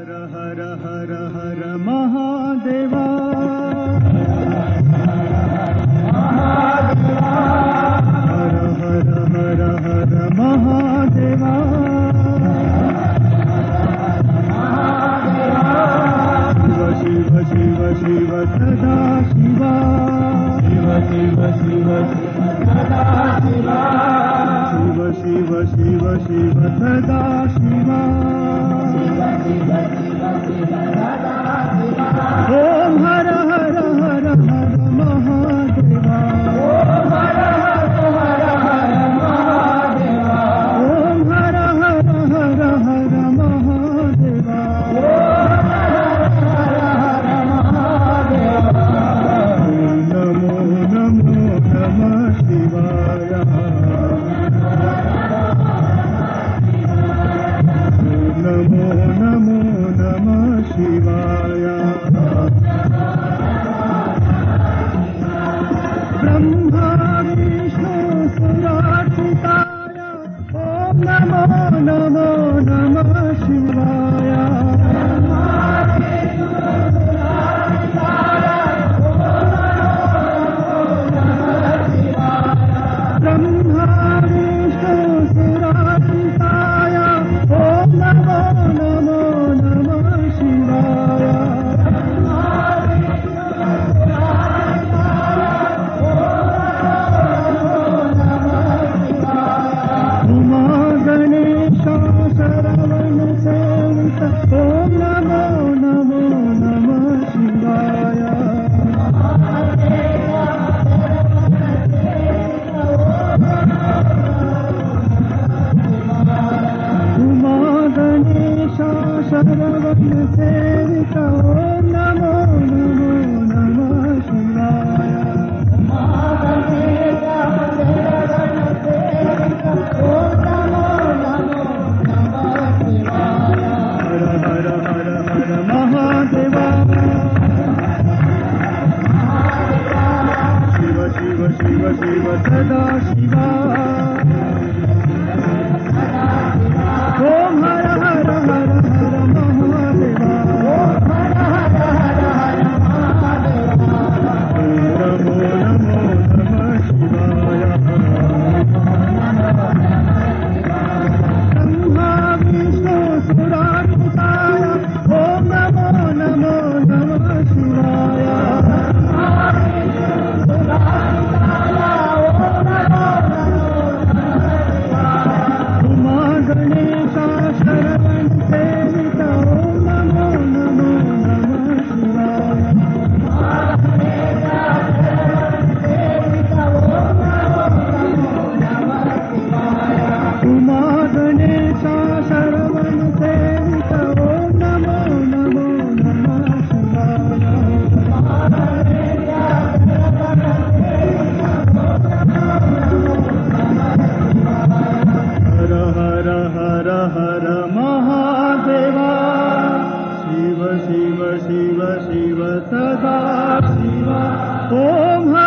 हर हर हर महादेवा हर हर हर हर महादेवा शिव शिव शिव सदा शिवा शिव शिव शिव सदा शिवा शिव शिव शिव शिव सदा शिवा ओम हर हर हर हर महादेवा ओम हर हर हर हर महादेवा ओम हर हर हर हर महादेवा नमो नमो नमः शिवाय नमो नमो नमः शिवाय ब्रह्मा विष्णु सुरार्चिताय ओम नमो नमो नमः शिवाय ब्रह्मा विष्णु सुरार्चिताय ओम नमो नमो नमः शिवाय उमा गणेश शरवण सेवित ओम नमो नमो नमः शिवाय उमा गणेश शरवण सेवित ओम नमो नमो नमः शिवाय हर हर हर हर महादेवा शिव शिव शिव शिव सदा शिवा ओम हर हर हर हर महादेवा नमो नमो नमः शिवाय ब्रह्मा विष्णु सुरार्चिताय ओम नमो नमो नमः शिवाय उमा गणेश शरवण सेवित ओम नमो नमो नमः शिवाय उमा गणेश शरवण सेवित ओम नमो नमो नमः शिवाय हर हर हर हर महादेवा शिव शिव शिव शिव सदा शिवा ओम